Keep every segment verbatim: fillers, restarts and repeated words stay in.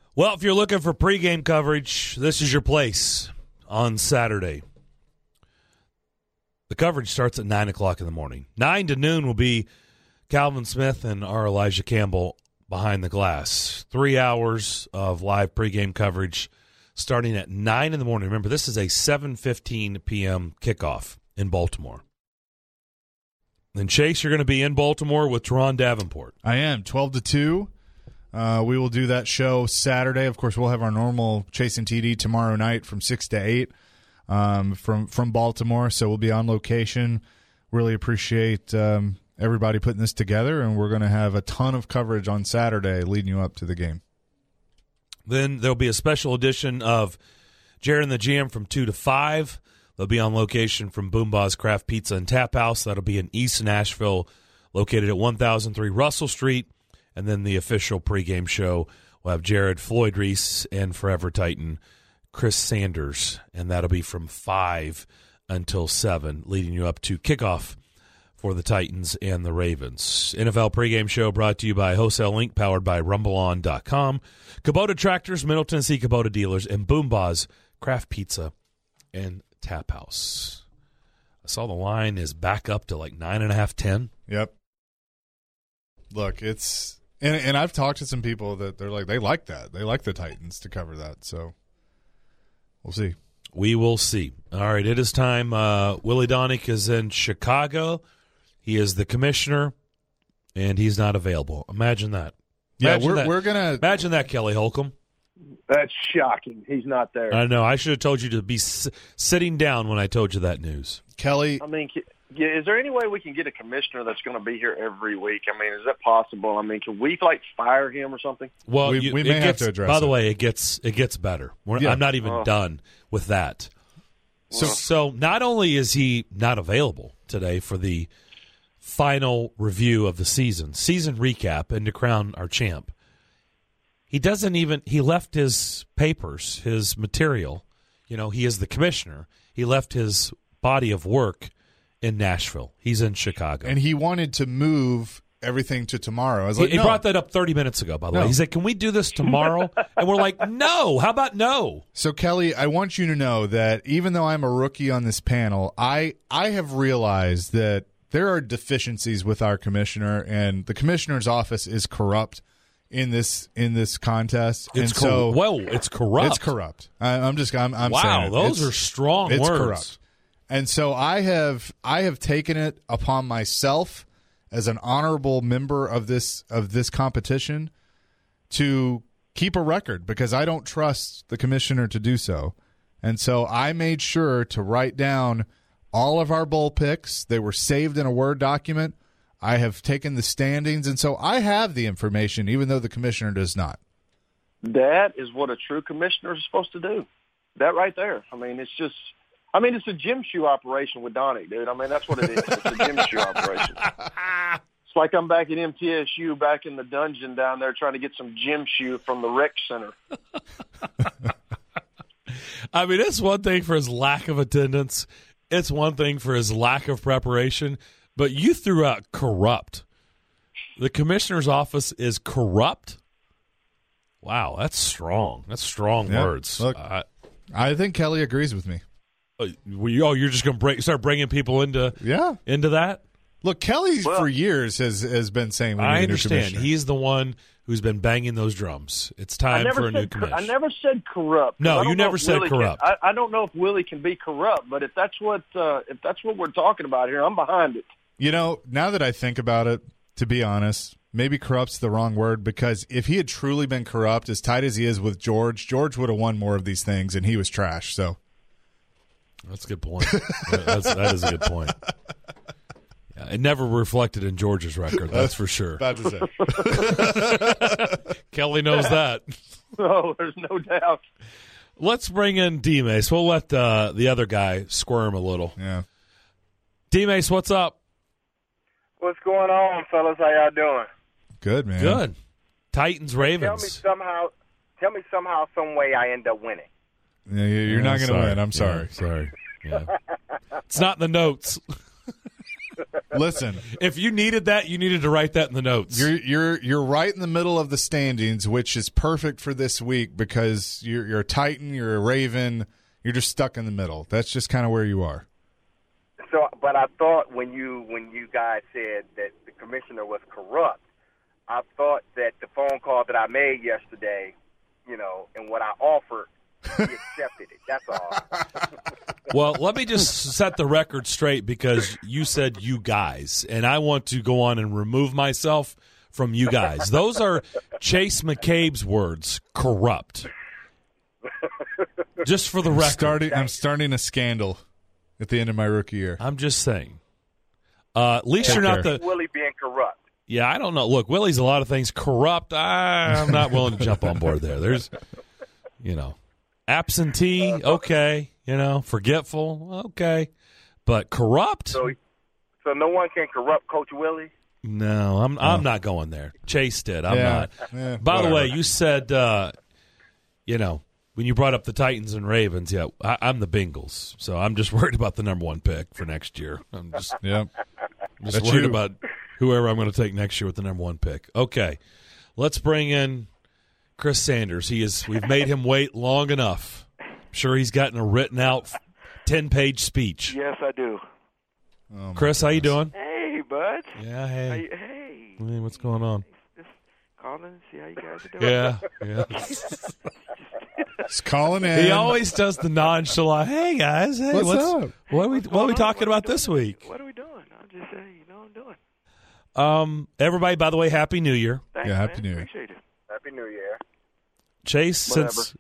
Well, if you're looking for pregame coverage, this is your place on Saturday. The coverage starts at nine o'clock in the morning. nine to noon will be Calvin Smith and our Elijah Campbell behind the glass. Three hours of live pregame coverage starting at nine in the morning. Remember, this is a seven fifteen p.m. kickoff in Baltimore. And Chase, you're going to be in Baltimore with Teron Davenport. I am, twelve to two. Uh, we will do that show Saturday. Of course, we'll have our normal Chase and T D tomorrow night from six to eight um, from, from Baltimore. So we'll be on location. Really appreciate um, everybody putting this together, and we're going to have a ton of coverage on Saturday leading you up to the game. Then there'll be a special edition of Jared and the G M from two to five. They'll be on location from Boombah's Craft Pizza and Tap House. That'll be in East Nashville, located at one thousand three Russell Street. And then the official pregame show will have Jared, Floyd Reese, and Forever Titan Chris Sanders. And that'll be from five until seven, leading you up to kickoff for the Titans and the Ravens. N F L pregame show brought to you by Wholesale Link, powered by rumble on dot com, Kubota Tractors, Middle Tennessee Kubota Dealers, and Boombah's Craft Pizza and Tap House. I saw the line is back up to like nine and a half, ten. Yep. Look, it's and and I've talked to some people that they're like they like that. They like the Titans to cover that. So we'll see. We will see. All right, it is time. Uh, Willie Donick is in Chicago. He is the commissioner, and he's not available. Imagine that. Imagine yeah, we're that. we're gonna imagine that, Kelly Holcomb. That's shocking. He's not there. I know. I should have told you to be s- sitting down when I told you that news. Kelly. I mean, yeah, is there any way we can get a commissioner that's going to be here every week? I mean, is that possible? I mean, can we like fire him or something? Well, we, you, we may gets, have to address. By the it. way, it gets it gets better. We're, Yeah. I'm not even oh. done with that. So, Well. so not only is he not available today for the final review of the season, season recap, and to crown our champ, he doesn't even, he left his papers, his material, you know, he is the commissioner. He left his body of work in Nashville. He's in Chicago. And he wanted to move everything to tomorrow. I was he, like, he no. brought that up thirty minutes ago, by the No. way. He said, can we do this tomorrow? And we're like, no. How about no? So, Kelly, I want you to know that even though I'm a rookie on this panel, I I have realized that there are deficiencies with our commissioner, and the commissioner's office is corrupt in this in this contest. It's and so, cor- well, it's corrupt. It's corrupt. I, I'm just I'm, I'm wow, saying it. those It's- are strong it's words. corrupt. And so I have I have taken it upon myself as an honorable member of this of this competition to keep a record, because I don't trust the commissioner to do so. And so I made sure to write down all of our bowl picks. They were saved in a Word document. I have taken the standings, and so I have the information, even though the commissioner does not. That is what a true commissioner is supposed to do. That right there. I mean, it's just, I mean, it's a gym shoe operation with Donnie, dude. I mean, that's what it is. It's a gym shoe operation. It's like I'm back at M T S U, back in the dungeon down there, trying to get some gym shoe from the rec center. I mean, it's one thing for his lack of attendance. It's one thing for his lack of preparation. But you threw out corrupt. The commissioner's office is corrupt? Wow, that's strong. That's strong Yeah, words. look. Uh, I think Kelly agrees with me. oh, you're just going to bring, start bringing people into Yeah. into that? Look, Kelly Well- for years has has been saying we need I a new understand. commissioner. He's the one who's been banging those drums. It's I time never for a new said cor- commissioner. I never said corrupt. 'cause No, I don't you know never if said Willie can- corrupt. I, I don't know if Willie can be corrupt, but if that's what uh, if that's what we're talking about here, I'm behind it. You know, now that I think about it, to be honest, maybe corrupt's the wrong word, because if he had truly been corrupt, as tight as he is with George, George would have won more of these things, and he was trash. So That's a good point. That's, that is a good point. Yeah, it never reflected in George's record, that's for sure. bad to say. Kelly knows that. Oh, there's no doubt. Let's bring in D-Mace. We'll let uh, the other guy squirm a little. Yeah. D-Mace, what's up? What's going on, fellas? How y'all doing? Good, man. Good. Titans, Tell me Ravens. somehow, tell me somehow, some way I end up winning. Yeah, you're Yeah, not going to sorry. win. I'm sorry. Yeah, sorry. Yeah. It's not in the notes. Listen, If you needed that, you needed to write that in the notes. you're you're you're right in the middle of the standings, which is perfect for this week because you're you're a Titan, you're a Raven, you're just stuck in the middle. That's just kind of where you are. So, but I thought when you when you guys said that the commissioner was corrupt, I thought that the phone call that I made yesterday, you know, and what I offered, he accepted it. That's all. Well, let me just set the record straight because you said you guys, and I want to go on and remove myself from you guys. Those are Chase McCabe's words, corrupt. Just for the record. Starting, I'm starting a scandal at the end of my rookie year. I'm just saying. Uh, at least Take you're not care. the. Willie being corrupt. Yeah, I don't know. Look, Willie's a lot of things. Corrupt, I, I'm not willing to jump on board there. There's, you know, absentee, okay. You know, forgetful, okay. But corrupt? So, so no one can corrupt Coach Willie. No, I'm I'm not going there. Chase did. I'm Yeah. not. Yeah, By whatever. the way, you said, uh, you know, when you brought up the Titans and Ravens, yeah, I, I'm the Bengals, so I'm just worried about the number one pick for next year. I'm just, Yep. just That's worried you. about whoever I'm going to take next year with the number one pick. Okay, let's bring in Chris Sanders. He is. We've made him wait long enough. I'm sure he's gotten a written out ten-page speech. Yes, I do. Oh, my Chris, how you goodness. doing? Hey, bud. Yeah, How hey. you, hey. Hey, what's going on? Just calling and see how you guys are doing. Yeah, yeah. Just calling in. He always does the nonchalant. Hey guys, hey, What's what's, up? what are we what are we on? talking What are about we this doing? week? What are we doing? I'm just saying, you know what I'm doing. Um, everybody, by the way, Happy New Year, Thanks, Yeah, Happy man. New Year. Appreciate it. Happy New Year. Chase. Whatever. Since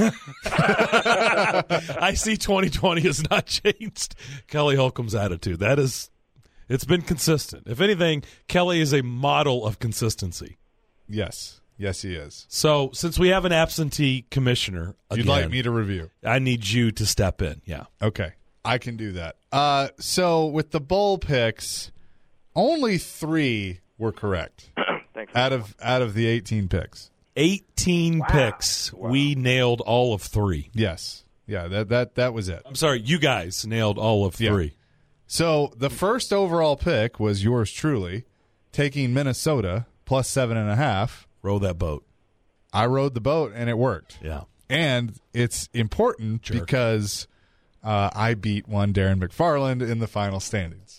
I see twenty twenty has not changed Kelly Holcomb's attitude. That is, it's been consistent. If anything, Kelly is a model of consistency. Yes. Yes, he is. So, since we have an absentee commissioner, You'd again, like me to review? I need you to step in. Yeah. Okay, I can do that. Uh, so with the bowl picks, only three were correct Thanks. out of out of the eighteen picks. eighteen picks. We nailed all of three. Yes, yeah, that that that was it. I'm sorry, you guys nailed all of Yeah. three. So the first overall pick was yours truly, taking Minnesota plus seven and a half. Row that boat. I rode the boat and it worked. Yeah. And it's important Jerk. because uh, I beat one Darren McFarland in the final standings.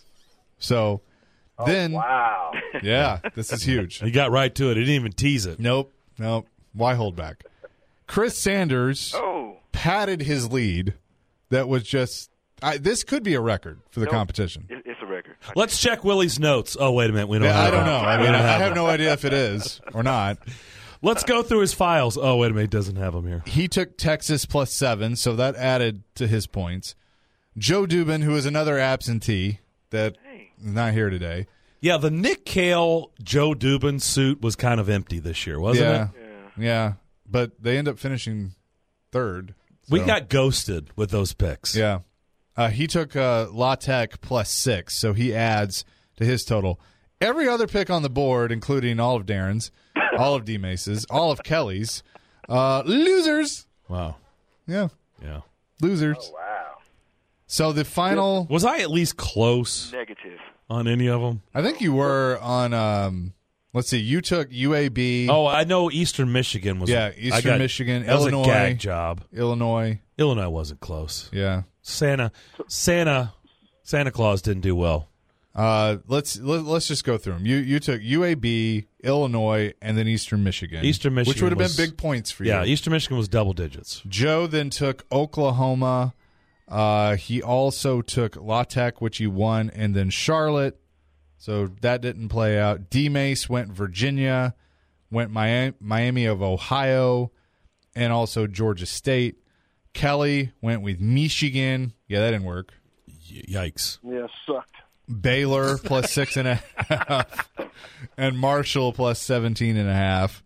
So then, Wow. yeah, this is huge. He got right to it. He didn't even tease it. Nope, nope. Why hold back? Chris Sanders Oh, padded his lead. That was just I, this could be a record for the Nope. competition. it, it's a record. Let's check Willie's notes. Oh, wait a minute. We don't Yeah, have I don't it. know. I We mean, don't I have have it. no idea if it is or not. Let's go through his files. Oh, wait a minute. He doesn't have them here. He took Texas plus seven, so that added to his points. Joe Dubin, who is another absentee that Hey. is not here today. Yeah, the Nick Cale, Joe Dubin suit was kind of empty this year, wasn't yeah, it? Yeah. yeah, but they end up finishing third. We so- got ghosted with those picks. yeah. Uh, he took uh, La Tech plus six, so he adds to his total. Every other pick on the board, including all of Darren's, all of D Mace's, all of Kelly's, uh, losers. Wow. Yeah, Yeah. losers. Wow. So the final, Was I at least close Negative. on any of them? I think you were on. Um, let's see, you took U A B. Oh, I know Eastern Michigan was. Yeah, I Eastern got- Michigan, that was Illinois. a gag job. Illinois. Illinois wasn't close. Yeah. Santa, Santa, Santa Claus didn't do well. Uh, let's let, let's just go through them. You you took U A B, Illinois, and then Eastern Michigan. Eastern Michigan which would have was- been big points for Yeah, you. Eastern Michigan was double digits. Joe then took Oklahoma. Uh, he also took La Tech, which he won, and then Charlotte. So that didn't play out. D Mace went Virginia, went Miami, Miami of Ohio, and also Georgia State. Kelly went with Michigan. Yeah, that didn't work. Y- yikes. Yeah, sucked. Baylor plus six and a half, and Marshall plus seventeen and a half.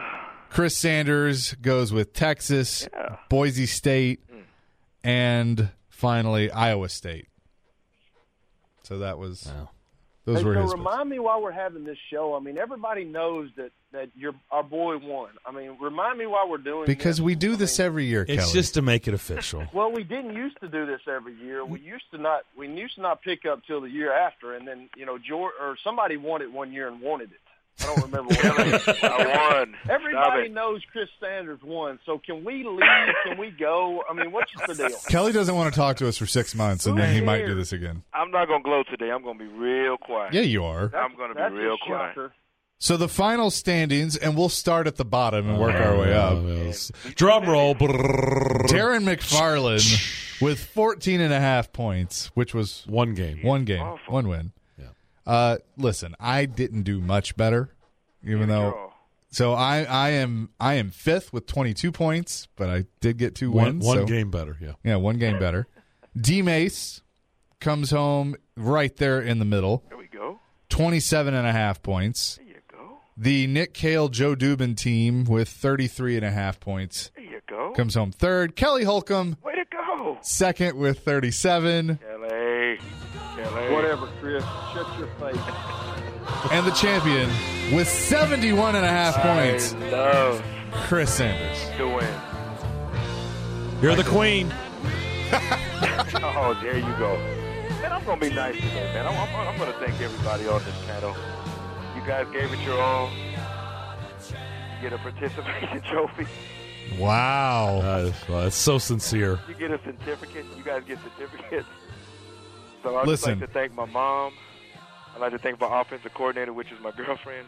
Chris Sanders goes with Texas, Yeah. Boise State, and finally Iowa State. So that was Wow. Those Hey, were so his. remind me while we're having this show. I mean, everybody knows that that your our boy won. I mean, remind me while we're doing Because this. we do I this mean, every year, It's Kelly. just to make it official. Well, we didn't used to do this every year. We used to not. We used to not pick up till the year after, and then you know, George or somebody won it one year and wanted it. I don't remember what. it was. I won. Everybody Stop knows Chris Sanders won. So can we leave? Can we go? I mean, what's the deal? Kelly doesn't want to talk to us for six months, and Who then he might do cares? this again. I'm not going to glow today. I'm going to be real quiet. Yeah, you are. I'm going to be That's real a quiet. shocker. So the final standings, and we'll start at the bottom and work our way up. Drum roll. Darren McFarland with fourteen and a half points, which was One game. one game, awful. one win. Yeah. Uh, listen, I didn't do much better, even though. Girl. So I, I am I am fifth with twenty-two points, but I did get two One, wins. one so- game better, yeah. Yeah, one game better. D Mace comes home right there in the middle, There we go. twenty-seven and a half points. There you go. The Nick Cale, Joe Dubin team with thirty-three and a half points There you go. comes home third. Kelly Holcomb, Way to go. second with thirty-seven. Kelly. Kelly. Whatever, Chris. Shut your face. And the champion with seventy-one and a half points, I love Chris Sanders. to win. You're the queen. Oh, there you go. Man, I'm going to be nice today, man. I'm, I'm, I'm going to thank everybody on this panel. You guys gave it your all. You get a participation trophy. Wow. Uh, well, it's so sincere. You get a certificate. You guys get certificates. So I'd just Listen. like to thank my mom. I'd like to thank my offensive coordinator, which is my girlfriend.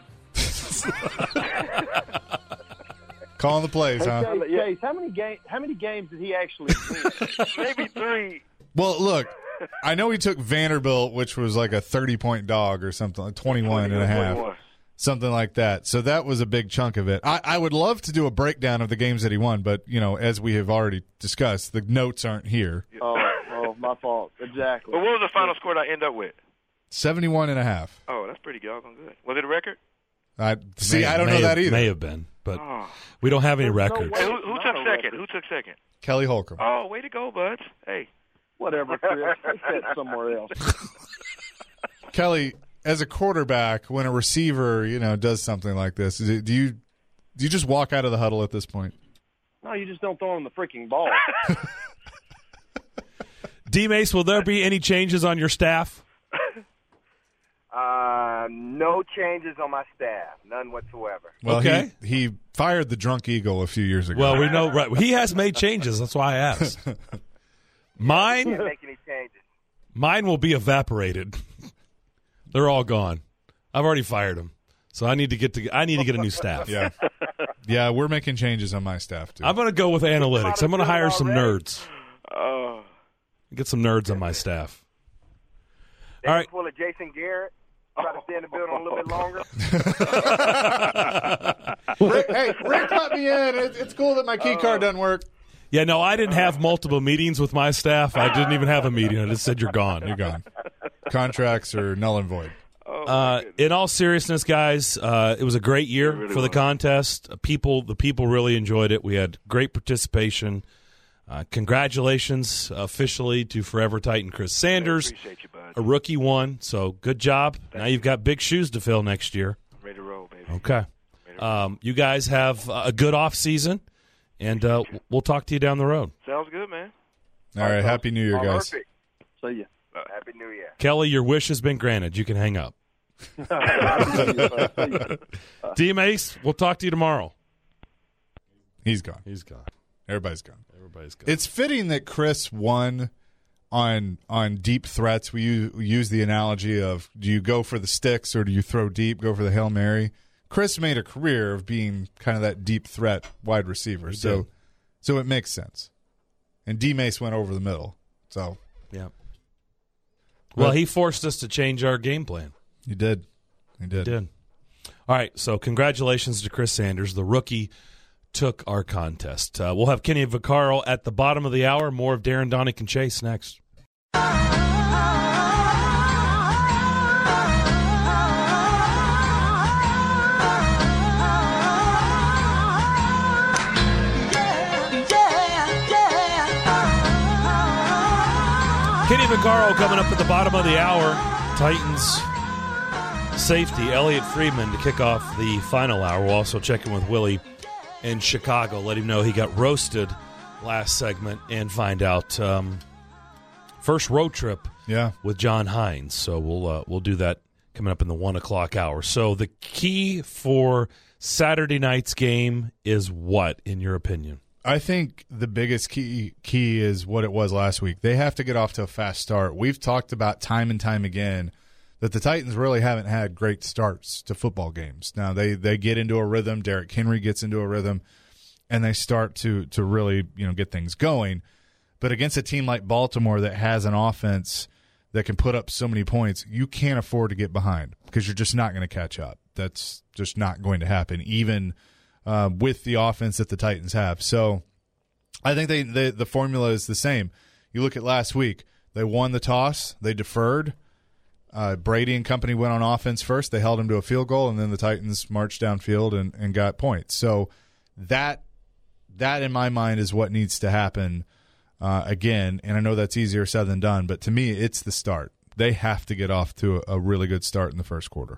Calling the plays, Hey, huh? Chase, Chase, how many game, How many games did he actually win? Maybe three. Well, look, I know he took Vanderbilt, which was like a thirty-point dog or something, like twenty-one and a half. twenty-one. Something like that. So that was a big chunk of it. I, I would love to do a breakdown of the games that he won, but, you know, as we have already discussed, the notes aren't here. oh, oh, my fault. Exactly. But what was the final score that I end up with? seventy-one and a half. Oh, that's pretty doggone good. Was it a record? I, see, May- I don't may know have- that either. May have been, but Oh. we don't have any There's no records. way. Hey, who, who Not took a second? record. Who took second? Kelly Holcomb. Oh, way to go, buds. Hey. Whatever, Chris. Take that somewhere else. Kelly, as a quarterback, when a receiver, you know, does something like this, do do you do you just walk out of the huddle at this point? No, you just don't throw him the freaking ball. D-Mace, will there be any changes on your staff? Uh, no changes on my staff, none whatsoever. Well, Okay. he, he fired the drunk eagle a few years ago. Well, we know, right? He has made changes. That's why I asked. Mine, Can't make any changes. mine will be evaporated. They're all gone. I've already fired them, so I need to get to. I need to get a new staff. yeah, yeah, we're making changes on my staff too. I'm going to go with analytics. I'm going to hire some nerds. Oh. Get some nerds on my staff. They All right. full of Jason Garrett. Try to stay in the building a little bit longer. Rick, hey, Rick, let me in. It, it's cool that my key card doesn't work. Yeah, no, I didn't have multiple meetings with my staff. I didn't even have a meeting. I just said you're gone. You're gone. Contracts are null and void. Oh, Uh, in all seriousness, guys, uh, it was a great year really for the was. contest. Uh, People, the people really enjoyed it. We had great participation. Uh, congratulations officially to Forever Titan Chris Sanders. appreciate you, bud. A rookie won, so good job. Now you've got big shoes to fill next year. I'm ready to roll, baby. Okay. Um, you guys have a good off season, and uh, we'll talk to you down the road. Sounds good, man. All right, happy New Year, guys. Perfect. See ya. Happy New Year. Kelly, your wish has been granted. You can hang up. D-Mace, we'll talk to you tomorrow. He's gone. He's gone. Everybody's gone. Everybody's gone. It's fitting that Chris won on on deep threats. We use, we use the analogy of, do you go for the sticks or do you throw deep, go for the Hail Mary? Chris made a career of being kind of that deep threat wide receiver. He So did. so it makes sense. And D-Mace went over the middle. So Yeah. Well, he forced us to change our game plan. you did. You did. Did. All right, so congratulations to Chris Sanders. The rookie took our contest. Uh, we'll have Kenny Vaccaro at the bottom of the hour. More of Darren, Donick, and Chase next. Kenny Vaccaro coming up at the bottom of the hour. Titans safety, Elliott Freeman, to kick off the final hour. We'll also check in with Willie in Chicago, let him know he got roasted last segment, and find out um, first road trip Yeah. with John Hines. So we'll uh, we'll do that coming up in the one o'clock hour. So the key for Saturday night's game is what, in your opinion? I think the biggest key key is what it was last week. They have to get off to a fast start. We've talked about time and time again that the Titans really haven't had great starts to football games. Now they they get into a rhythm. Derrick Henry gets into a rhythm, and they start to to really you know get things going. But against a team like Baltimore that has an offense that can put up so many points, you can't afford to get behind because you're just not going to catch up. That's just not going to happen, even uh, with the offense that the Titans have. So I think they, they the formula is the same. You look at last week, they won the toss, they deferred. Uh, Brady and company went on offense first. They held him to a field goal, and then the Titans marched downfield and, and got points. So that, that in my mind, is what needs to happen uh, again. And I know that's easier said than done, but to me, it's the start. They have to get off to a, a really good start in the first quarter.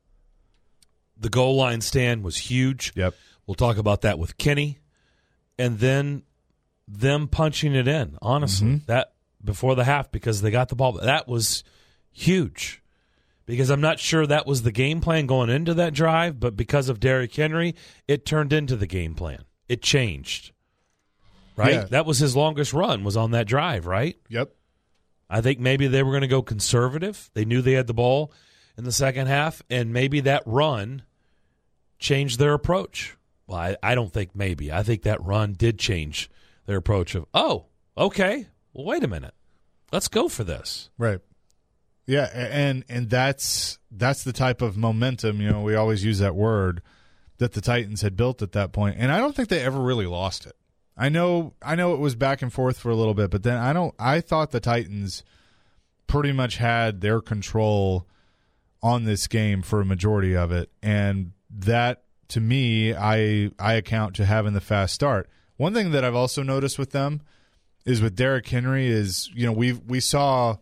The goal line stand was huge. Yep. We'll talk about that with Kenny. And then them punching it in, honestly, Mm-hmm. that before the half, because they got the ball. That was huge, because I'm not sure that was the game plan going into that drive, but because of Derrick Henry, it turned into the game plan. It changed, right? Yeah. That was his longest run, was on that drive, right? Yep. I think maybe they were going to go conservative. They knew they had the ball in the second half, and maybe that run changed their approach. Well, I, I don't think maybe. I think that run did change their approach of, oh, okay, well, wait a minute. Let's go for this. Right. Yeah, and and that's that's the type of momentum, you know, we always use that word, that the Titans had built at that point. And I don't think they ever really lost it. I know I know it was back and forth for a little bit, but then I don't I thought the Titans pretty much had their control on this game for a majority of it. And that, to me, I I account to having the fast start. One thing that I've also noticed with them is with Derrick Henry is, you know, we we saw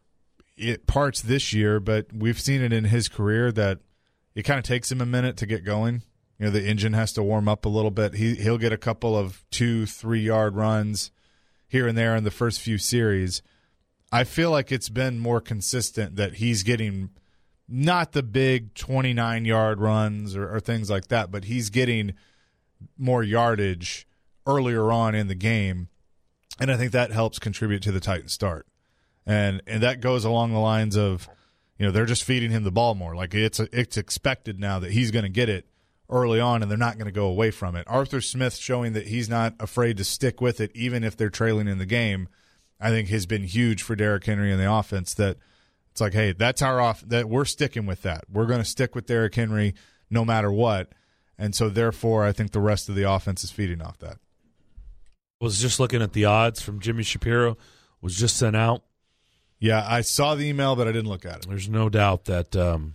it parts this year, but we've seen it in his career that it kind of takes him a minute to get going. You know, the engine has to warm up a little bit. He he'll get a couple of two, three yard runs here and there in the first few series. I feel like it's been more consistent that he's getting not the big twenty-nine yard runs or, or things like that, but he's getting more yardage earlier on in the game. And I think that helps contribute to the Titans start. And and that goes along the lines of, you know, they're just feeding him the ball more. Like it's a, it's expected now that he's going to get it early on, and they're not going to go away from it. Arthur Smith showing that he's not afraid to stick with it even if they're trailing in the game, I think has been huge for Derrick Henry and the offense. That it's like, hey, that's our off. That we're sticking with that. We're going to stick with Derrick Henry no matter what. And so therefore, I think the rest of the offense is feeding off that. Was just looking at the odds from Jimmy Shapiro, was just sent out. Yeah, I saw the email, but I didn't look at it. There's no doubt that um,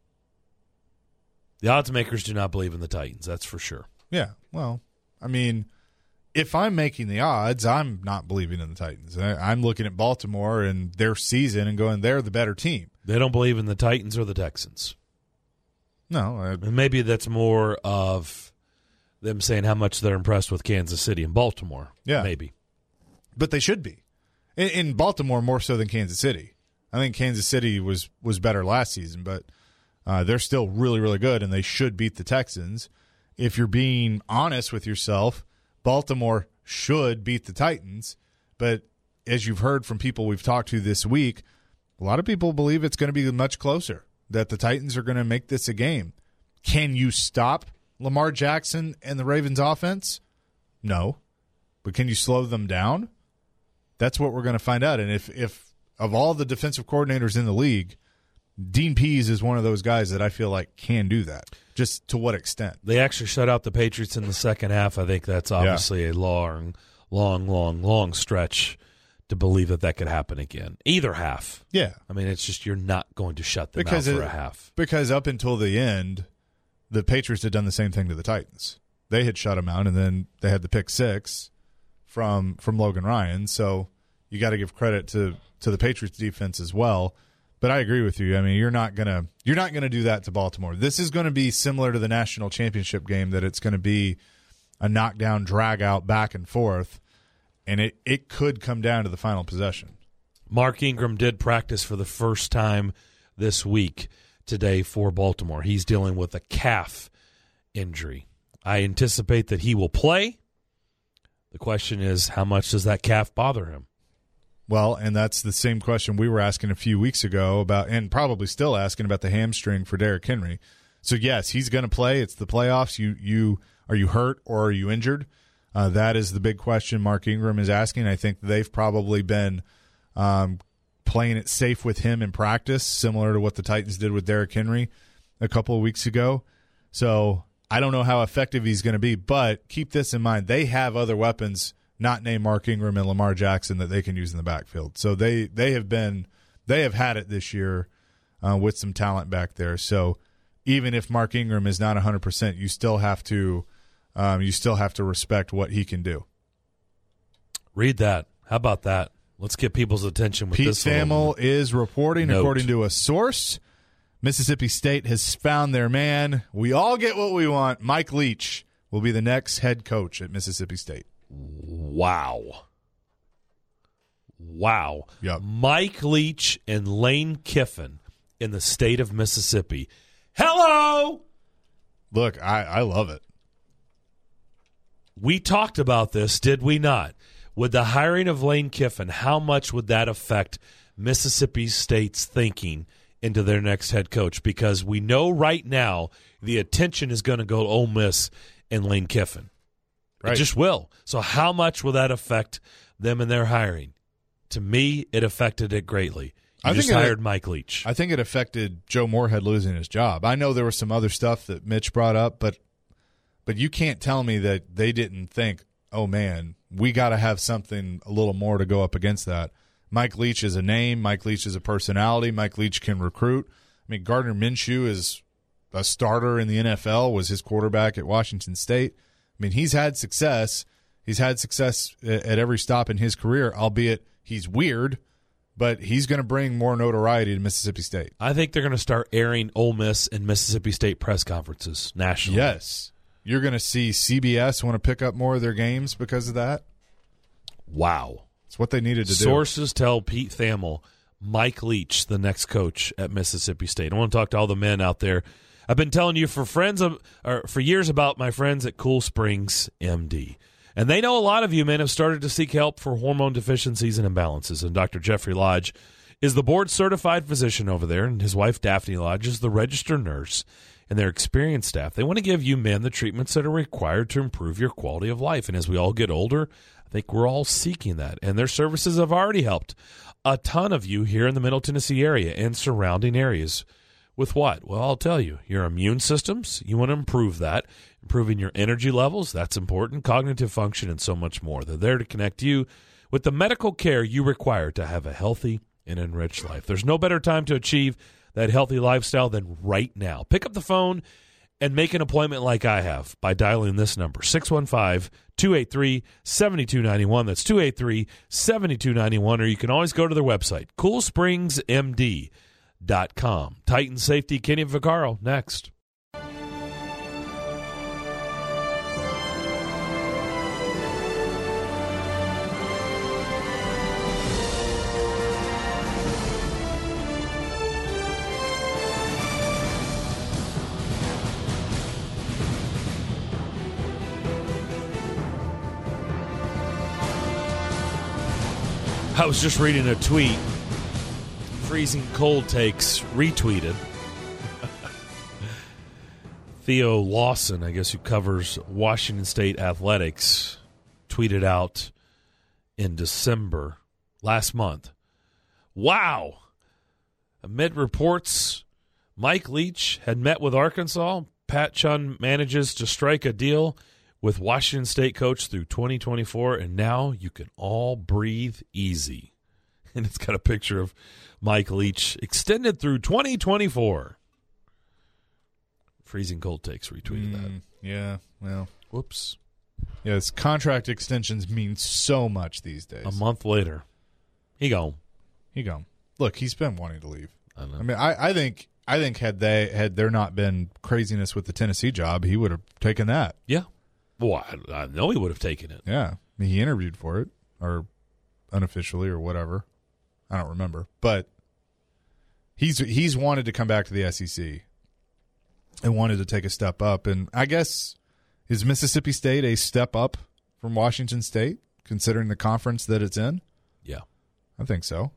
the odds makers do not believe in the Titans. That's for sure. Yeah, well, I mean, if I'm making the odds, I'm not believing in the Titans. I, I'm looking at Baltimore and their season and going, they're the better team. They don't believe in the Titans or the Texans. No. I, And maybe that's more of them saying how much they're impressed with Kansas City and Baltimore. Yeah. Maybe. But they should be. In, in Baltimore more so than Kansas City. I think Kansas City was, was better last season, but uh, they're still really, really good, and they should beat the Texans. If you're being honest with yourself, Baltimore should beat the Titans, but as you've heard from people we've talked to this week, a lot of people believe it's going to be much closer, that the Titans are going to make this a game. Can you stop Lamar Jackson and the Ravens offense? No. But can you slow them down? That's what we're going to find out. And if, if of all the defensive coordinators in the league, Dean Pease is one of those guys that I feel like can do that. Just to what extent? They actually shut out the Patriots in the second half. I think that's obviously yeah. a long, long, long, long stretch to believe that that could happen again. Either half. Yeah. I mean, it's just you're not going to shut them because out for it, a half. Because up until the end, the Patriots had done the same thing to the Titans. They had shut them out, and then they had the pick six from from Logan Ryan. So you got to give credit to, to the Patriots defense as well. But I agree with you. I mean, you're not gonna you're not gonna do that to Baltimore. This is going to be similar to the national championship game, that it's going to be a knockdown, drag out, back and forth, and it, it could come down to the final possession. Mark Ingram did practice for the first time this week today for Baltimore. He's dealing with a calf injury. I anticipate that he will play. The question is, how much does that calf bother him? Well, and that's the same question we were asking a few weeks ago about, and probably still asking about the hamstring for Derrick Henry. So yes, he's going to play. It's the playoffs. You you are you hurt or are you injured? Uh, that is the big question Mark Ingram is asking. I think they've probably been um, playing it safe with him in practice, similar to what the Titans did with Derrick Henry a couple of weeks ago. So I don't know how effective he's going to be, but keep this in mind. They have other weapons not named Mark Ingram and Lamar Jackson that they can use in the backfield. So they, they have been they have had it this year uh, with some talent back there. So even if Mark Ingram is not one hundred percent, you still have to um, you still have to respect what he can do. Read that. How about that? Let's get people's attention with Pete this. Pete Thamel is reporting, note. according to a source, Mississippi State has found their man. We all get what we want. Mike Leach will be the next head coach at Mississippi State. Wow. Wow. Yep. Mike Leach and Lane Kiffin in the state of Mississippi. Hello! Look, I, I love it. We talked about this, did we not? With the hiring of Lane Kiffin, how much would that affect Mississippi State's thinking into their next head coach? Because we know right now the attention is going to go to Ole Miss and Lane Kiffin. Right. It just will. So how much will that affect them in their hiring? To me, it affected it greatly. You I just think hired it, Mike Leach. I think it affected Joe Moorhead losing his job. I know there was some other stuff that Mitch brought up, but but you can't tell me that they didn't think, oh, man, we got to have something a little more to go up against that. Mike Leach is a name. Mike Leach is a personality. Mike Leach can recruit. I mean, Gardner Minshew is a starter in the N F L, was his quarterback at Washington State. I mean, he's had success. He's had success at every stop in his career, albeit he's weird, but he's going to bring more notoriety to Mississippi State. I think they're going to start airing Ole Miss and Mississippi State press conferences nationally. Yes. You're going to see C B S want to pick up more of their games because of that. Wow. It's what they needed to Sources do. Sources tell Pete Thamel, Mike Leach, the next coach at Mississippi State. I want to talk to all the men out there. I've been telling you for friends of, or for years about my friends at Cool Springs M D. And they know a lot of you men have started to seek help for hormone deficiencies and imbalances. And Doctor Jeffrey Lodge is the board-certified physician over there, and his wife Daphne Lodge is the registered nurse. And their experienced staff, they want to give you men the treatments that are required to improve your quality of life. And as we all get older, I think we're all seeking that. And their services have already helped a ton of you here in the Middle Tennessee area and surrounding areas. With what? Well, I'll tell you. Your immune systems, you want to improve that. Improving your energy levels, that's important. Cognitive function, and so much more. They're there to connect you with the medical care you require to have a healthy and enriched life. There's no better time to achieve that healthy lifestyle than right now. Pick up the phone and make an appointment like I have by dialing this number, six one five, two eight three, seven two nine one. That's two eight three, seven two nine one. Or you can always go to their website, cool springs m d dot com. Titan safety, Kenny Vaccaro, next. I was just reading a tweet. Freezing Cold Takes retweeted. Theo Lawson, I guess, who covers Washington State athletics, tweeted out in December, last month. Wow! Amid reports Mike Leach had met with Arkansas, Pat Chun manages to strike a deal with Washington State coach through twenty twenty-four, and now you can all breathe easy. And it's got a picture of Mike Leach extended through twenty twenty-four. Freezing Cold Takes retweeted mm, that. Yeah, well. Whoops. Yes, contract extensions mean so much these days. A month later, he gone. He gone. Look, he's been wanting to leave. I don't know. I mean, I, I think I think had they had there not been craziness with the Tennessee job, he would have taken that. Yeah. Well, I, I know he would have taken it. Yeah, I mean, he interviewed for it, or unofficially, or whatever. I don't remember, but he's he's wanted to come back to the S E C and wanted to take a step up. And I guess is Mississippi State a step up from Washington State, considering the conference that it's in? Yeah. I think so.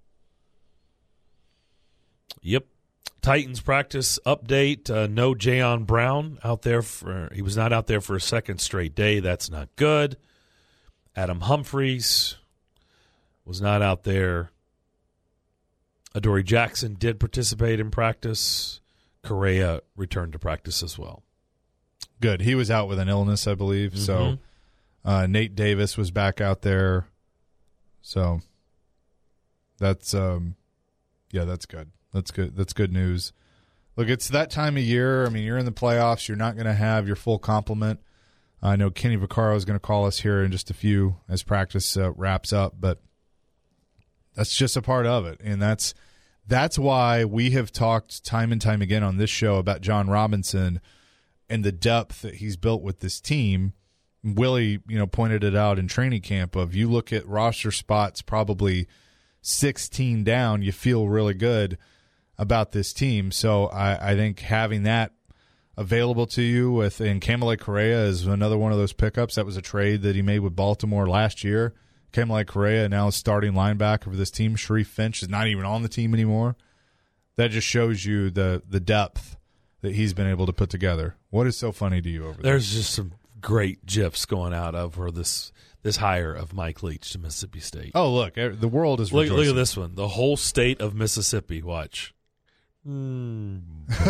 Yep. Titans practice update. Uh, no Jayon Brown out there. For, he was not out there for a second straight day. That's not good. Adam Humphreys was not out there. Adoree Jackson did participate in practice. Correa returned to practice as well. Good. He was out with an illness, I believe. Mm-hmm. So uh, Nate Davis was back out there. So that's um, yeah, that's good. That's good. That's good news. Look, it's that time of year. I mean, you're in the playoffs. You're not going to have your full complement. I know Kenny Vaccaro is going to call us here in just a few as practice uh, wraps up, but that's just a part of it, and that's that's why we have talked time and time again on this show about John Robinson and the depth that he's built with this team. Willie, you know, pointed it out in training camp. Of you look at roster spots, probably sixteen down, you feel really good about this team. So I, I think having that available to you with and Kamalei Correa is another one of those pickups. That was a trade that he made with Baltimore last year. Kamalei Correa now is starting linebacker for this team. Sharif Finch is not even on the team anymore. That just shows you the the depth that he's been able to put together. What is so funny to you over there? There's just some great GIFs going out over this this hire of Mike Leach to Mississippi State. Oh, look, the world is look, rejoicing. look at this one. The whole state of Mississippi. Watch. Mm.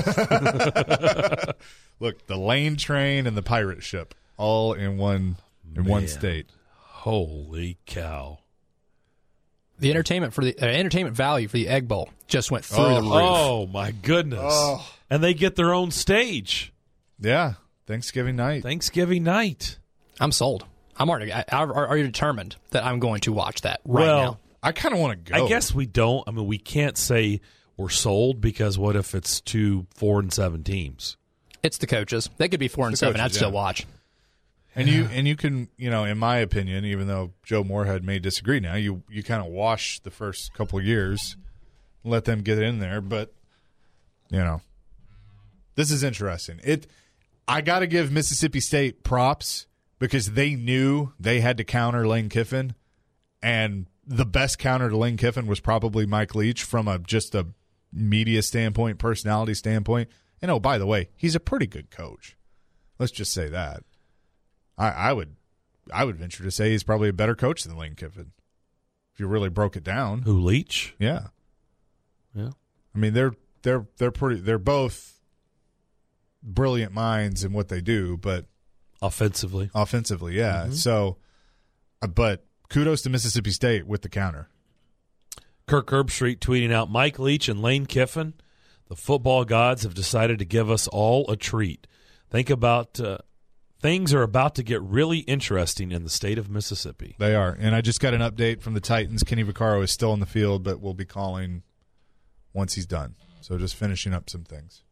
Look, the Lane train and the pirate ship all in one in Man. one state. Holy cow! The entertainment for the uh, entertainment value for the Egg Bowl just went through Oh, the roof. Oh my goodness! Oh. And they get their own stage. Yeah, Thanksgiving night. Thanksgiving night. I'm sold. I'm already. I, I, are you determined that I'm going to watch that right well, now? I kind of want to go. I guess we don't. I mean, we can't say we're sold because what if it's two four and seven teams? It's the coaches. They could be four and the seven. coaches, I'd still yeah. watch. And you and you can, you know, in my opinion, even though Joe Moorhead may disagree now, you you kind of wash the first couple of years, let them get in there. But you know, this is interesting. It, I got to give Mississippi State props because they knew they had to counter Lane Kiffin, and the best counter to Lane Kiffin was probably Mike Leach from a just a media standpoint, personality standpoint. And oh, by the way, he's a pretty good coach. Let's just say that. I, I would, I would venture to say he's probably a better coach than Lane Kiffin. If you really broke it down, Who Leach? yeah, Yeah. I mean they're they're they're pretty. They're both brilliant minds in what they do, but Offensively. offensively, yeah. Mm-hmm. So, uh, but kudos to Mississippi State with the counter. Kirk Herbstreit tweeting out, Mike Leach and Lane Kiffin, the football gods have decided to give us all a treat. Think about uh, things are about to get really interesting in the state of Mississippi. They are, and I just got an update from the Titans. Kenny Vaccaro is still in the field, but we'll be calling once he's done. So just finishing up some things.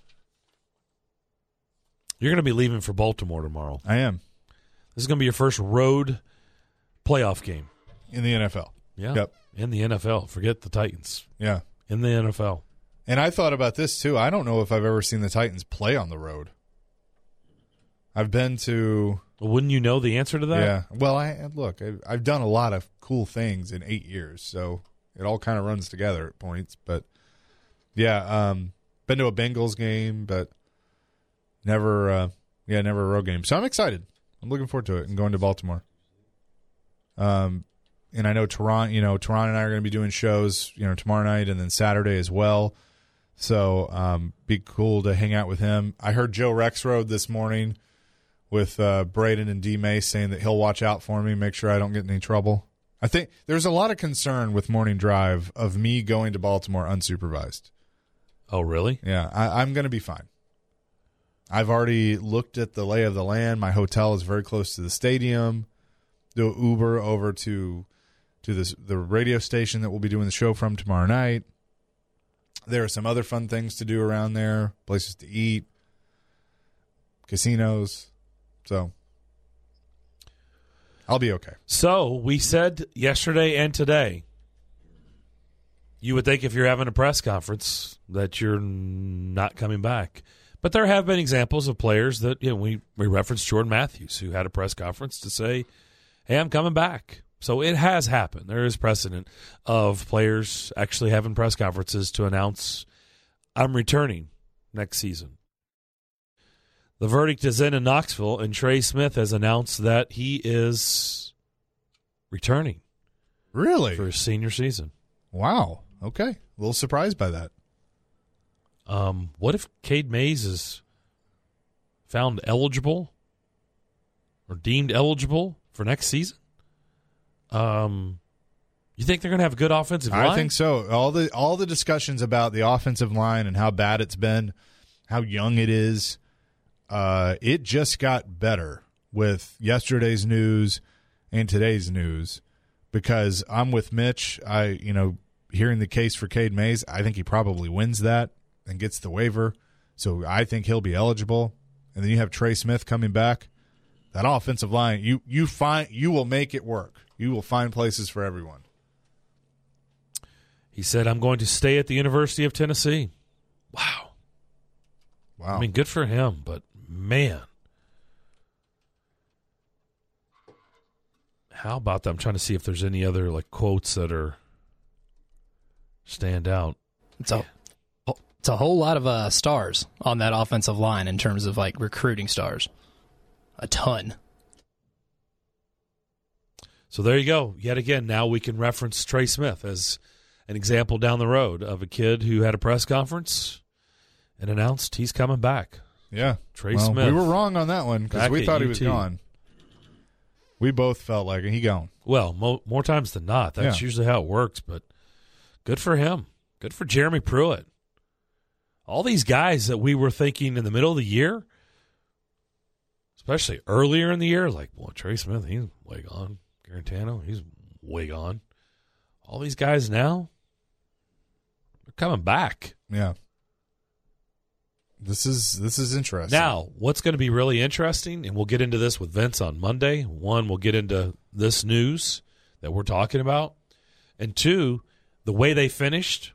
You're going to be leaving for Baltimore tomorrow. I am This is going to be your first road playoff game. in the N F L. Yeah. Yep. In the N F L. Forget the Titans. Yeah. In the N F L. And I thought about this too. I don't know if I've ever seen the Titans play on the road. I've been to Well, wouldn't you know the answer to that? yeah. Well, I look. I, I've done a lot of cool things in eight years, so it all kind of runs together at points. But yeah, um, been to a Bengals game, but never. Uh, yeah, never a road game. So I'm excited. I'm looking forward to it and going to Baltimore. Um, and I know Teron. You know, Teron and I are going to be doing shows. You know, tomorrow night and then Saturday as well. So um, be cool to hang out with him. I heard Joe Rexroad this morning with uh, Braden and D. May saying that he'll watch out for me, make sure I don't get in any trouble. I think there's a lot of concern with Morning Drive of me going to Baltimore unsupervised. Oh, really? Yeah, I, I'm going to be fine. I've already looked at the lay of the land. My hotel is very close to the stadium. Do Uber over to to this the radio station that we'll be doing the show from tomorrow night. There are some other fun things to do around there, places to eat, casinos. So I'll be okay. So we said yesterday and today, you would think if you're having a press conference that you're not coming back. But there have been examples of players that, you know, we, we referenced Jordan Matthews, who had a press conference to say, hey, I'm coming back. So it has happened. There is precedent of players actually having press conferences to announce, I'm returning next season. The verdict is in in Knoxville, and Trey Smith has announced that he is returning. Really? For his senior season. Wow. Okay. A little surprised by that. Um, what if Cade Mays is found eligible or deemed eligible for next season? Um, you think they're going to have a good offensive line? I think so. All the all the discussions about the offensive line and how bad it's been, how young it is, uh, it just got better with yesterday's news and today's news. Because I'm with Mitch, I you know hearing the case for Cade Mays, I think he probably wins that and gets the waiver. So I think he'll be eligible. And then you have Trey Smith coming back. That offensive line, you you find you will make it work. You will find places for everyone. He said, I'm going to stay at the University of Tennessee. Wow. Wow. I mean, good for him, but man. How about that? I'm trying to see if there's any other like quotes that are stand out. It's a, it's a whole lot of uh, stars on that offensive line in terms of like recruiting stars. A ton. So there you go. Yet again, now we can reference Trey Smith as an example down the road of a kid who had a press conference and announced he's coming back. Yeah. Trey well, Smith. We were wrong on that one because we thought he was U T. gone. We both felt like he gone. Well, mo- more times than not. That's Yeah. usually how it works, but good for him. Good for Jeremy Pruitt. All these guys that we were thinking in the middle of the year, especially earlier in the year, like, well, Trey Smith, he's way gone. Garantano, he's way gone. All these guys now, they're coming back. Yeah. This is this is interesting. Now, what's going to be really interesting, and we'll get into this with Vince on Monday. One, we'll get into this news that we're talking about. And two, the way they finished,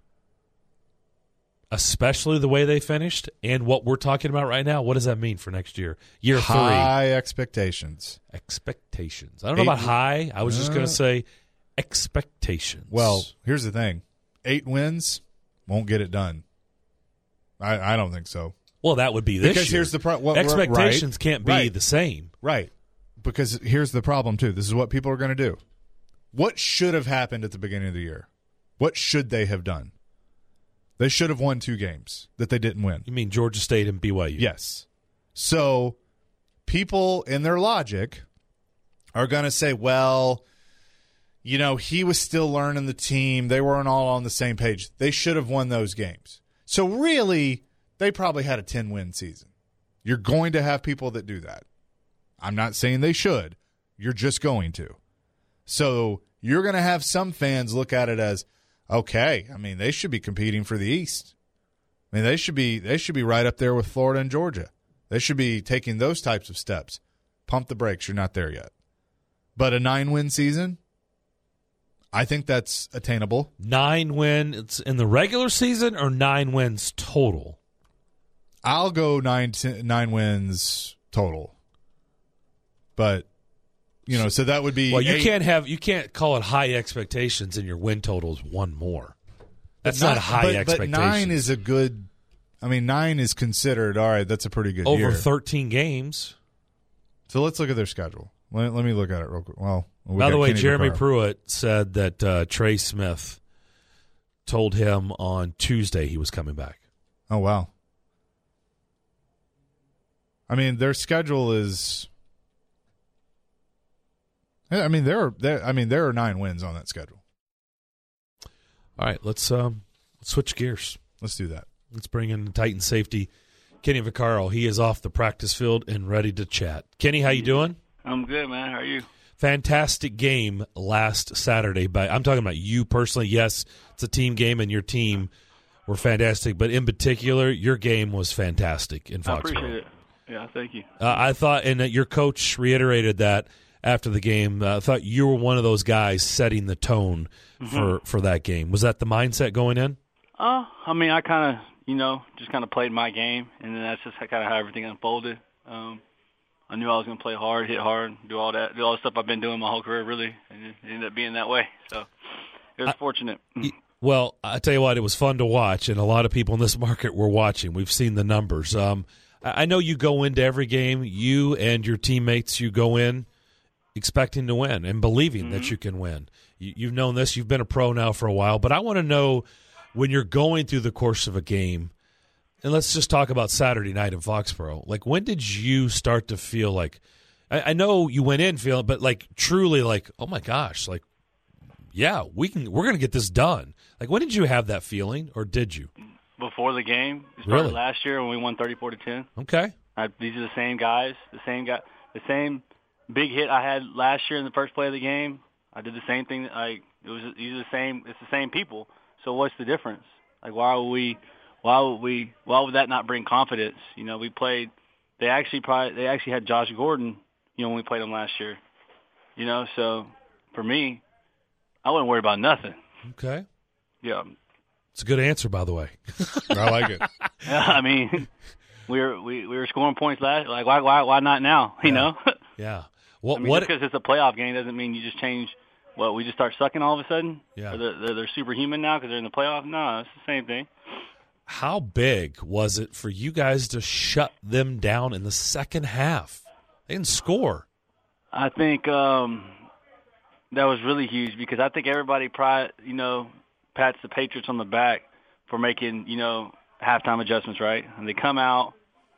especially the way they finished, and what we're talking about right now, what does that mean for next year? Year three. High expectations. Expectations. I don't know Eight- about high. I was just going Uh, to say expectations. Well, here's the thing. Eight wins won't get it done. I, I don't think so. well, that would be this Because year. here's the pro- what- Expectations right, can't be right. the same. Right. Because here's the problem, too. This is what people are going to do. What should have happened at the beginning of the year? What should they have done? They should have won two games that they didn't win. You mean Georgia State and B Y U? Yes. So people in their logic are going to say, well, you know, he was still learning the team. They weren't all on the same page. They should have won those games. So really, they probably had a ten-win season. You're going to have people that do that. I'm not saying they should. You're just going to. So you're going to have some fans look at it as, okay, I mean, they should be competing for the East. I mean, they should be they should be right up there with Florida and Georgia. They should be taking those types of steps. Pump the brakes. You're not there yet. But a nine-win season, I think that's attainable. Nine wins in the regular season or nine wins total? I'll go nine t- nine wins total. But, you know, so that would be Well, you eight. can't have you can't call it high expectations and your win total is one more. That's But not nine- a high but, expectation. But nine is a good – I mean, nine is considered, all right, that's a pretty good over year. thirteen games. So let's look at their schedule. Let, let me look at it real quick. Well, we By the got way, Kenny Jeremy Vaccaro. Pruitt said that uh, Trey Smith told him on Tuesday he was coming back. Oh, wow. I mean, their schedule is – I mean, there are there, I mean, there are nine wins on that schedule. All right, let's um, let's switch gears. Let's do that. Let's bring in Titan safety Kenny Vaccaro. He is off the practice field and ready to chat. Kenny, how you doing? I'm good, man. How are you? Fantastic game last Saturday. By I'm talking about you personally. Yes, it's a team game, and your team were fantastic, but in particular, your game was fantastic in Foxborough. I appreciate it. Yeah, thank you. Uh, I thought, and that your coach reiterated that after the game. Uh, I thought you were one of those guys setting the tone Mm-hmm. for, for that game. Was that the mindset going in? Uh, I mean, I kind of, you know, just kind of played my game, and then that's just kind of how everything unfolded. Um, I knew I was going to play hard, hit hard, do all that, do all the stuff I've been doing my whole career, really, and it ended up being that way. So it was I, fortunate. Well, I tell you what, it was fun to watch, and a lot of people in this market were watching. We've seen the numbers. Um, I know you go into every game, you and your teammates, you go in expecting to win and believing mm-hmm. that you can win. You, you've known this. You've been a pro now for a while, but I want to know when you're going through the course of a game, and let's just talk about Saturday night in Foxborough. Like, when did you start to feel like – I know you went in feeling, but, like, truly like, oh, my gosh, like, yeah, we can, we're going to get this done. Like, when did you have that feeling, or did you? Before the game. It started really? last year when we won thirty-four to ten. Okay. I, these are the same guys, the same guy, the same big hit I had last year in the first play of the game. I did the same thing. Like, it was these are the same. It's the same people. So what's the difference? Like, why would we? Why would we? Why would that not bring confidence? You know, we played. They actually probably they actually had Josh Gordon. You know, when we played him last year. You know, so for me, I wasn't worried about nothing. Okay. Yeah. It's a good answer, by the way. I like it. Yeah, I mean, we were we, we were scoring points last. Like, why why why not now? You yeah. know. Yeah. What I mean, what? Just because it's a playoff game doesn't mean you just change. What, we just start sucking all of a sudden? Yeah. Or they're, they're, they're superhuman now because they're in the playoff? No, it's the same thing. How big was it for you guys to shut them down in the second half? They didn't score. I think um, that was really huge because I think everybody, probably, you know, pats the Patriots on the back for making, you know, halftime adjustments, right? And they come out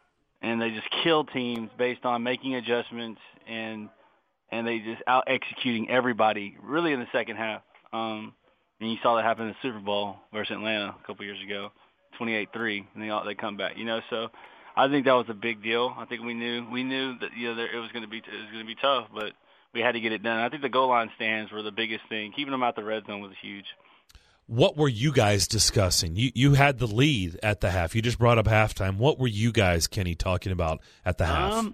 and they just kill teams based on making adjustments and – and they just out executing everybody really in the second half. Um, and you saw that happen in the Super Bowl versus Atlanta a couple years ago, twenty-eight three, and they all, they come back. You know, so I think that was a big deal. I think we knew we knew that you know there, it was going to be it was going to be tough, but we had to get it done. I think the goal line stands were the biggest thing. Keeping them out the red zone was huge. What were you guys discussing? You you had the lead at the half. You just brought up halftime. What were you guys, Kenny, talking about at the half? Um,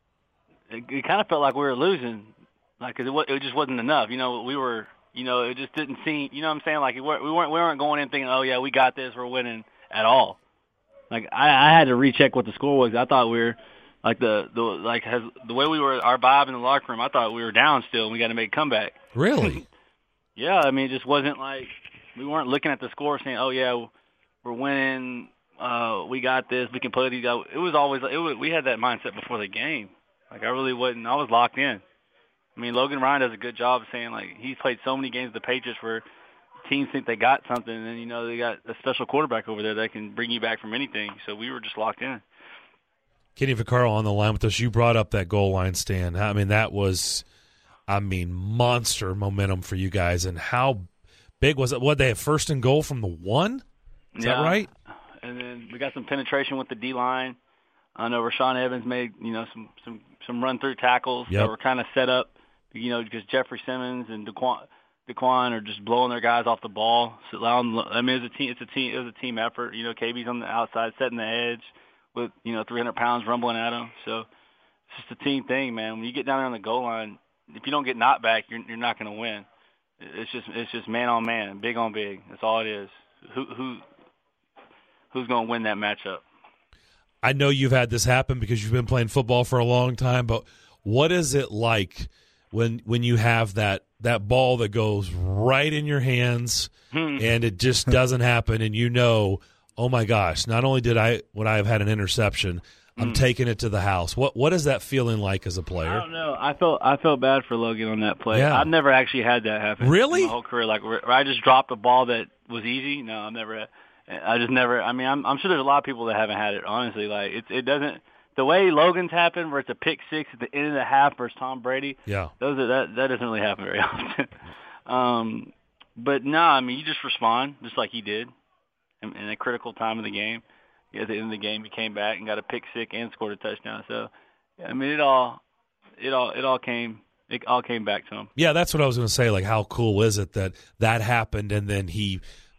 It, it kind of felt like we were losing, like 'cause it, it just wasn't enough. You know, we were, you know, it just didn't seem. You know what I'm saying? Like we weren't, we weren't, we weren't going in thinking, oh yeah, we got this, we're winning at all. Like I, I had to recheck what the score was. I thought we were, like the, the like has the way we were, our vibe in the locker room. I thought we were down still, and we got to make a comeback. Really? Yeah, I mean, it just wasn't like we weren't looking at the score saying, oh yeah, we're winning. Uh, we got this. We can play these guys. It was always it was, we had that mindset before the game. Like, I really wasn't – I was locked in. I mean, Logan Ryan does a good job of saying, like, he's played so many games with the Patriots where teams think they got something, and then, you know, they got a special quarterback over there that can bring you back from anything. So we were just locked in. Kenny Vaccaro on the line with us. You brought up that goal line stand. I mean, that was, I mean, monster momentum for you guys. And how big was it? What, they had first and goal from the one? Is yeah. that right? And then we got some penetration with the D-line. I know Rashaan Evans made, you know, some some, some run-through tackles yep. that were kind of set up, you know, because Jeffrey Simmons and Daquan, Daquan are just blowing their guys off the ball. So allowing, I mean, it's a team. It's a team. It was a team effort. You know, K B's on the outside, setting the edge with, you know, three hundred pounds rumbling at him. So it's just a team thing, man. When you get down there on the goal line, if you don't get knocked back, you're you're not going to win. It's just it's just man on man, big on big. That's all it is. Who who who's going to win that matchup? I know you've had this happen because you've been playing football for a long time, but what is it like when when you have that, that ball that goes right in your hands and it just doesn't happen and you know, oh my gosh, not only did I would I have had an interception, I'm mm. taking it to the house. What what is that feeling like as a player? I don't know. I felt I felt bad for Logan on that play. Yeah. I've never actually had that happen. Really? In my whole career, like where I just dropped a ball that was easy. No, I've never had. I just never. I mean, I'm, I'm sure there's a lot of people that haven't had it. Honestly, like it, it doesn't. The way Logan's happened, where it's a pick six at the end of the half versus Tom Brady. Yeah, those are, that that doesn't really happen very often. um, but no, I mean, you just respond just like he did in, in a critical time of the game. At the end of the game, he came back and got a pick six and scored a touchdown. So, I mean, it all, it all, it all came. It all came back to him. Yeah, that's what I was going to say. Like, how cool is it that that happened and then he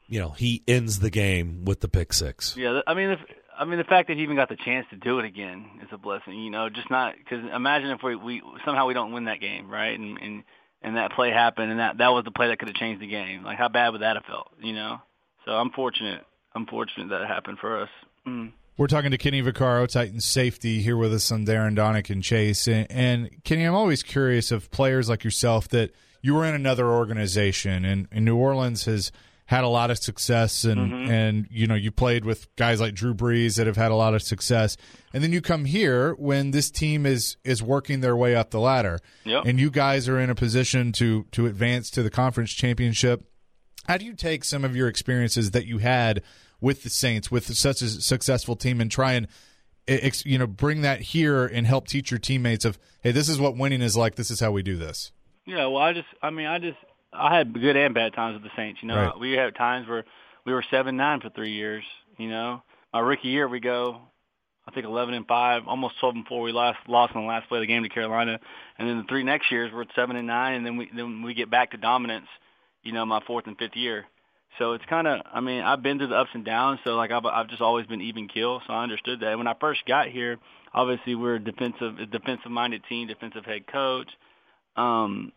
you know, he ends the game with the pick six. Yeah, I mean, if, I mean, the fact that he even got the chance to do it again is a blessing. You know, just not because imagine if we, we somehow we don't win that game, right? And and and that play happened, and that that was the play that could have changed the game. Like, how bad would that have felt? You know. So I'm fortunate. I'm fortunate that it happened for us. Mm. We're talking to Kenny Vaccaro, Titans safety, here with us on Darren Donick and Chase. And, and Kenny, I'm always curious of players like yourself that you were in another organization, and, and New Orleans has had a lot of success, and, mm-hmm. and you know you played with guys like Drew Brees that have had a lot of success, and then you come here when this team is is working their way up the ladder, yep. and you guys are in a position to to advance to the conference championship. How do you take some of your experiences that you had with the Saints, with such a successful team, and try and you know bring that here and help teach your teammates of, hey, this is what winning is like, this is how we do this? Yeah, well, I just, I mean, I just, I had good and bad times with the Saints. You know, right. We had times where we were seven nine for three years. You know, my rookie year we go, I think eleven and five, almost twelve and four. We lost lost in the last play of the game to Carolina, and then the three next years we're at seven and nine, and then we then we get back to dominance. You know, my fourth and fifth year. So it's kind of, I mean, I've been through the ups and downs, so, like, I've, I've just always been even keel, so I understood that. When I first got here, obviously we're a defensive, a defensive-minded team, defensive head coach. Um,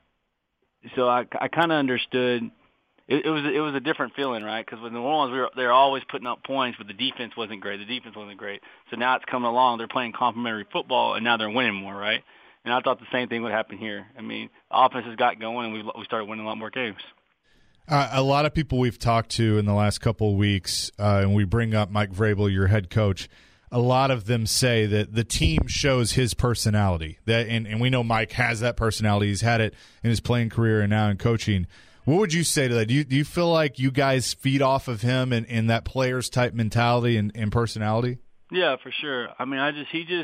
so I, I kind of understood. It, it was it was a different feeling, right? Because with New Orleans, we were, they were always putting up points, but the defense wasn't great. The defense wasn't great. So now it's coming along. They're playing complementary football, and now they're winning more, right? And I thought the same thing would happen here. I mean, the offense has got going, and we we started winning a lot more games. Uh, a lot of people we've talked to in the last couple of weeks, uh, and we bring up Mike Vrabel, your head coach, a lot of them say that the team shows his personality. That, and, and we know Mike has that personality. He's had it in his playing career and now in coaching. What would you say to that? Do you, do you feel like you guys feed off of him and, and that player's type mentality and, and personality? Yeah, for sure. I mean, I just he just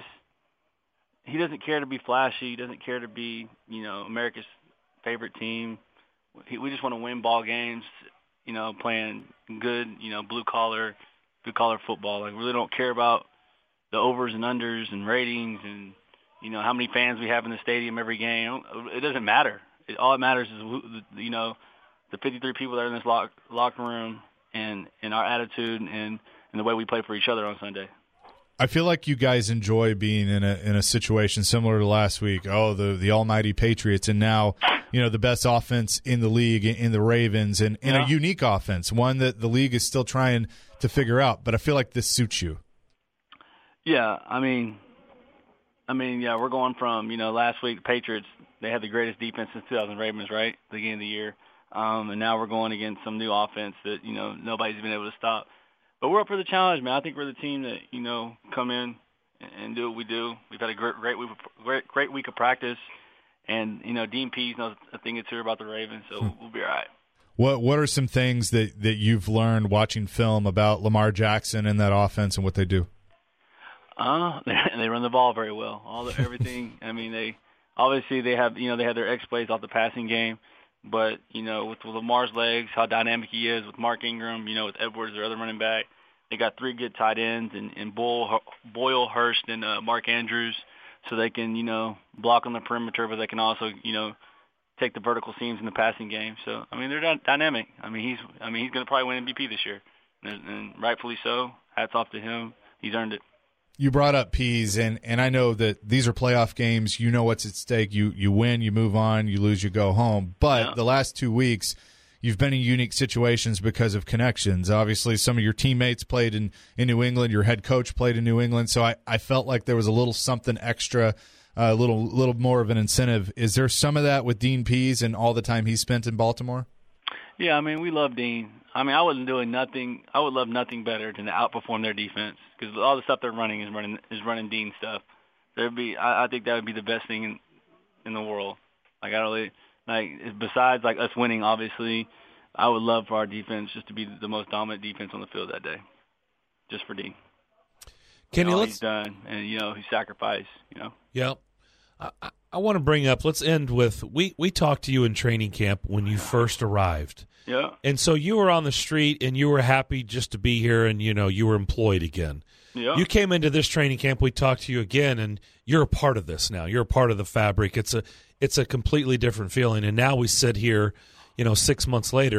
he doesn't care to be flashy. He doesn't care to be, you know, America's favorite team. We just want to win ball games, you know, playing good, you know, blue-collar, blue-collar football. Like, we really don't care about the overs and unders and ratings and, you know, how many fans we have in the stadium every game. It doesn't matter. It, all that matters is, who, you know, the fifty-three people that are in this lock, locker room and, and our attitude and, and the way we play for each other on Sunday. I feel like you guys enjoy being in a in a situation similar to last week. Oh, the the almighty Patriots, and now, you know, the best offense in the league in the Ravens, and, and yeah. a unique offense, one that the league is still trying to figure out. But I feel like this suits you. Yeah, I mean, I mean, yeah, we're going from, you know, last week the Patriots, they had the greatest defense since two thousand Ravens, right, at the beginning of the year, um, and now we're going against some new offense that, you know, nobody's been able to stop. But we're up for the challenge, man. I think we're the team that, you know, come in and do what we do. We've had a great, great week, great, great week of practice, and you know, Dean Pease knows a thing or two about the Ravens, so hmm. we'll be all right. What What are some things that, that you've learned watching film about Lamar Jackson and that offense and what they do? Uh, they, they run the ball very well. All the everything. I mean, they obviously they have you know they have their exploits off the passing game. But, you know, with, with Lamar's legs, how dynamic he is, with Mark Ingram, you know, with Edwards, their other running back, they got three good tight ends, and, and Boyle, Boyle, Hurst, and uh, Mark Andrews, so they can, you know, block on the perimeter, but they can also, you know, take the vertical seams in the passing game. So, I mean, they're dy- dynamic. I mean, he's I mean he's going to probably win M V P this year, and, and rightfully so. Hats off to him. He's earned it. You brought up Pease, and, and I know that these are playoff games. You know what's at stake. You you win, you move on. You lose, you go home. But yeah. the last two weeks, you've been in unique situations because of connections. Obviously, some of your teammates played in, in New England. Your head coach played in New England. So I, I felt like there was a little something extra, a uh, little little more of an incentive. Is there some of that with Dean Pease and all the time he spent in Baltimore? Yeah, I mean, we love Dean. I mean, I wasn't doing nothing. I would love nothing better than to outperform their defense, because all the stuff they're running is running is running Dean stuff. There'd be, I, I think that would be the best thing in in the world. Like, I don't really, like, besides like us winning, obviously, I would love for our defense just to be the most dominant defense on the field that day, just for Dean. Kenny, you know, let's he's done, and you know, he sacrificed. You know. Yeah. I, I, I want to bring up. Let's end with we we talked to you in training camp when you first arrived. Yeah. And so you were on the street and you were happy just to be here, and, you know, you were employed again. Yeah. You came into this training camp, we talked to you again, and you're a part of this now. You're a part of the fabric. It's a it's a completely different feeling. And now we sit here, you know, six months later,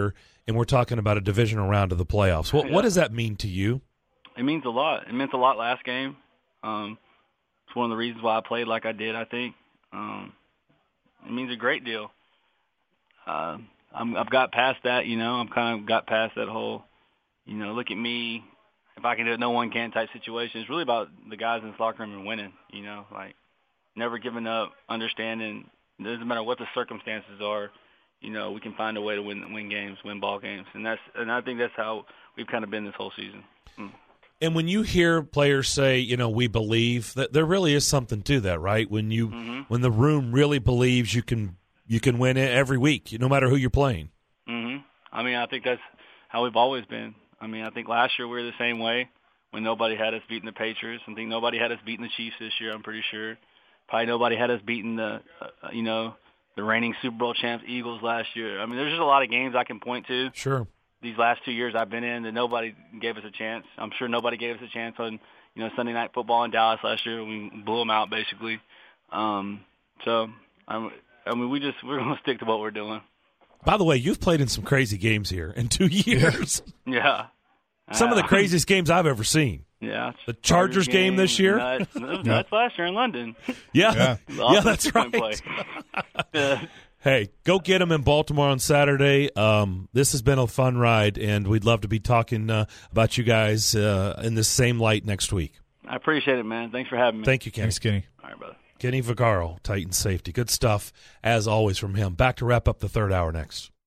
and we're talking about a divisional round of the playoffs. What, Yeah. what does that mean to you? It means a lot. It meant a lot last game. Um, it's one of the reasons why I played like I did, I think. Um, it means a great deal. Uh, I'm, I've got past that, you know. I've kind of got past that whole, you know, look at me, if I can do it, no one can type situation. It's really about the guys in this locker room and winning, you know, like never giving up, understanding. It doesn't matter what the circumstances are, you know, we can find a way to win win games, win ball games. And that's and I think that's how we've kind of been this whole season. Mm. And when you hear players say, you know, we believe, that there really is something to that, right? When you Mm-hmm. when the room really believes you can you can win it every week, no matter who you're playing. Mm-hmm. I mean, I think that's how we've always been. I mean, I think last year we were the same way when nobody had us beating the Patriots. I think nobody had us beating the Chiefs this year, I'm pretty sure. Probably nobody had us beating the, uh, you know, the reigning Super Bowl champs Eagles last year. I mean, there's just a lot of games I can point to. Sure. These last two years I've been in that nobody gave us a chance. I'm sure nobody gave us a chance on, you know, Sunday Night Football in Dallas last year. We blew them out basically. Um, so, I'm, I mean, we just we're going to stick to what we're doing. By the way, you've played in some crazy games here in two years. Yeah. Some of the Uh, craziest games I've ever seen. Yeah. The Chargers game this year? Nuts. It was nuts last year in London. Yeah, Yeah. yeah, Awesome that's point right. play. Hey, go get them in Baltimore on Saturday. Um, this has been a fun ride, and we'd love to be talking uh, about you guys uh, in the same light next week. I appreciate it, man. Thanks for having me. Thank you, Kenny. Thanks, Kenny. All right, brother. Kenny Vaccaro, Titan Safety. Good stuff, as always, from him. Back to wrap up the third hour next.